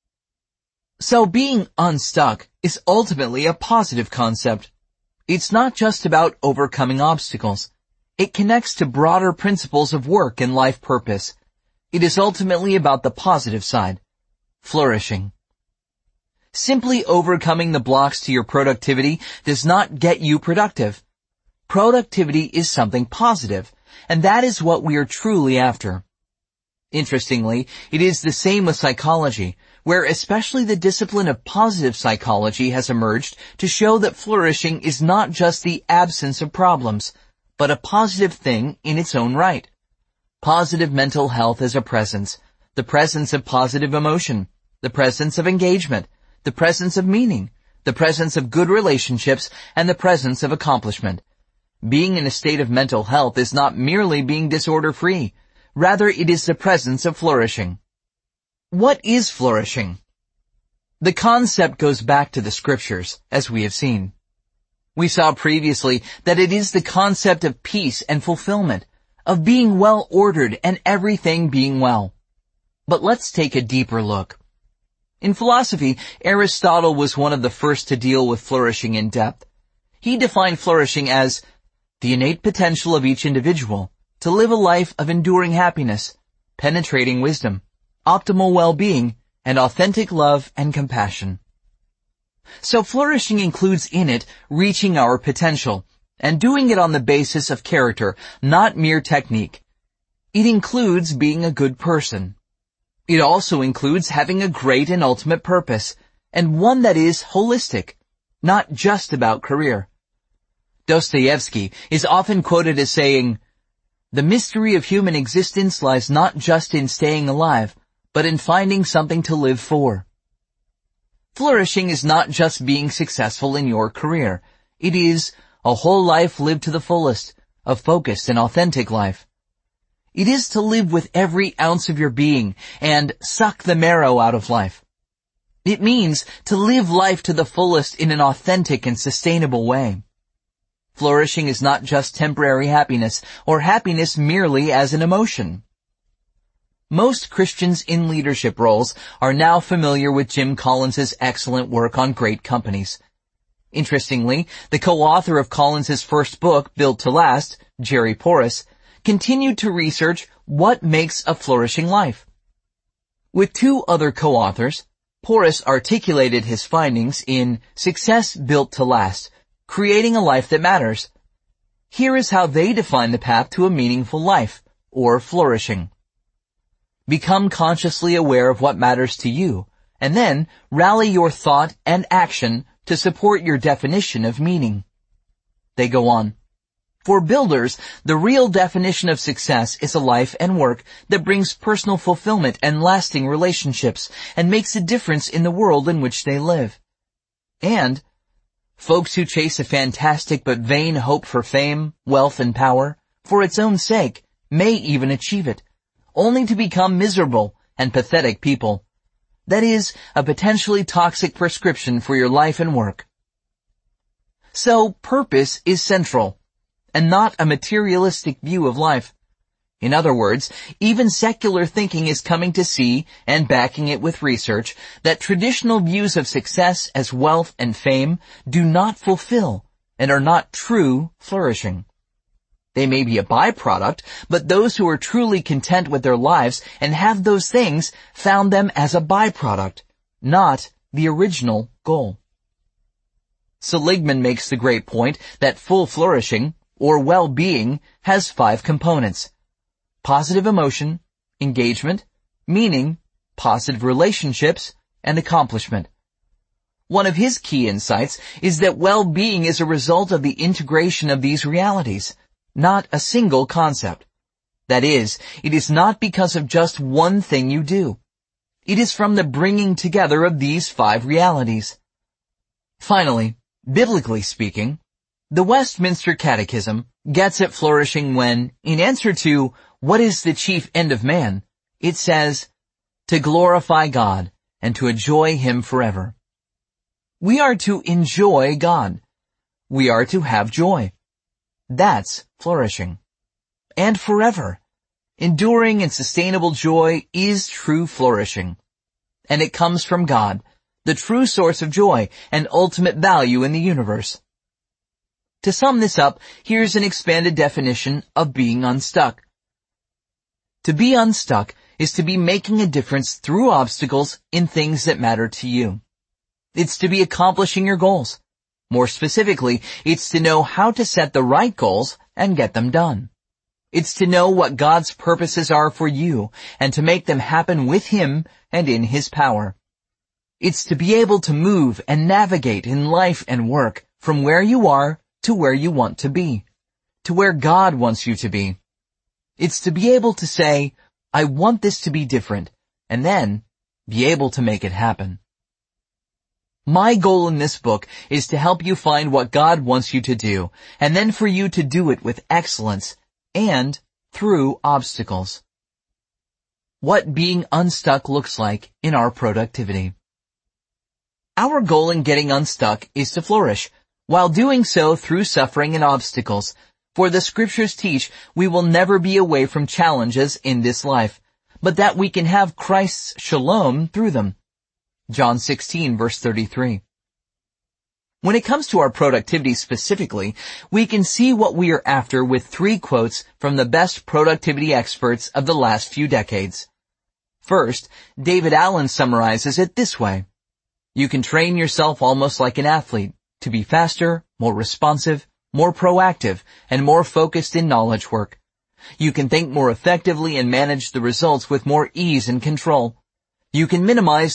So being unstuck is ultimately a positive concept. It's not just about overcoming obstacles. It connects to broader principles of work and life purpose. It is ultimately about the positive side, flourishing. Simply overcoming the blocks to your productivity does not get you productive. Productivity is something positive, and that is what we are truly after. Interestingly, it is the same with psychology, where especially the discipline of positive psychology has emerged to show that flourishing is not just the absence of problems, but a positive thing in its own right. Positive mental health is a presence, the presence of positive emotion, the presence of engagement, the presence of meaning, the presence of good relationships, and the presence of accomplishment. Being in a state of mental health is not merely being disorder-free. Rather, it is the presence of flourishing. What is flourishing? The concept goes back to the scriptures, as we have seen. We saw previously that it is the concept of peace and fulfillment, of being well ordered and everything being well. But let's take a deeper look. In philosophy, Aristotle was one of the first to deal with flourishing in depth. He defined flourishing as the innate potential of each individual to live a life of enduring happiness, penetrating wisdom, optimal well-being, and authentic love and compassion. So flourishing includes in it reaching our potential and doing it on the basis of character, not mere technique. It includes being a good person. It also includes having a great and ultimate purpose, and one that is holistic, not just about career. Dostoevsky is often quoted as saying, "The mystery of human existence lies not just in staying alive, but in finding something to live for." Flourishing is not just being successful in your career. It is a whole life lived to the fullest, a focused and authentic life. It is to live with every ounce of your being and suck the marrow out of life. It means to live life to the fullest in an authentic and sustainable way. Flourishing is not just temporary happiness or happiness merely as an emotion. Most Christians in leadership roles are now familiar with Jim Collins's excellent work on great companies. Interestingly, the co-author of Collins's first book, Built to Last, Jerry Porras, continued to research what makes a flourishing life. With two other co-authors, Porras articulated his findings in Success Built to Last, Creating a Life That Matters. Here is how they define the path to a meaningful life, or flourishing. Become consciously aware of what matters to you, and then rally your thought and action to support your definition of meaning. They go on. For builders, the real definition of success is a life and work that brings personal fulfillment and lasting relationships and makes a difference in the world in which they live. And folks who chase a fantastic but vain hope for fame, wealth, and power, for its own sake, may even achieve it, only to become miserable and pathetic people. That is a potentially toxic prescription for your life and work. So, purpose is central, and not a materialistic view of life. In other words, even secular thinking is coming to see, and backing it with research, that traditional views of success as wealth and fame do not fulfill and are not true flourishing. They may be a byproduct, but those who are truly content with their lives and have those things found them as a byproduct, not the original goal. Seligman makes the great point that full flourishing, or well-being, has 5 components: positive emotion, engagement, meaning, positive relationships, and accomplishment. One of his key insights is that well-being is a result of the integration of these realities, not a single concept. That is, it is not because of just one thing you do. It is from the bringing together of these 5 realities. Finally, biblically speaking, the Westminster Catechism gets at flourishing when, in answer to what is the chief end of man, it says, to glorify God and to enjoy Him forever. We are to enjoy God. We are to have joy. That's flourishing. And forever. Enduring and sustainable joy is true flourishing. And it comes from God, the true source of joy and ultimate value in the universe. To sum this up, here's an expanded definition of being unstuck. To be unstuck is to be making a difference through obstacles in things that matter to you. It's to be accomplishing your goals. More specifically, it's to know how to set the right goals and get them done. It's to know what God's purposes are for you and to make them happen with Him and in His power. It's to be able to move and navigate in life and work from where you are to where you want to be, to where God wants you to be. It's to be able to say, I want this to be different, and then be able to make it happen. My goal in this book is to help you find what God wants you to do, and then for you to do it with excellence and through obstacles. What being unstuck looks like in our productivity. Our goal in getting unstuck is to flourish, while doing so through suffering and obstacles. For the scriptures teach we will never be away from challenges in this life, but that we can have Christ's shalom through them. John 16, verse 33. When it comes to our productivity specifically, we can see what we are after with 3 quotes from the best productivity experts of the last few decades. First, David Allen summarizes it this way. You can train yourself almost like an athlete to be faster, more responsive, more proactive, and more focused in knowledge work. You can think more effectively and manage the results with more ease and control. You can minimize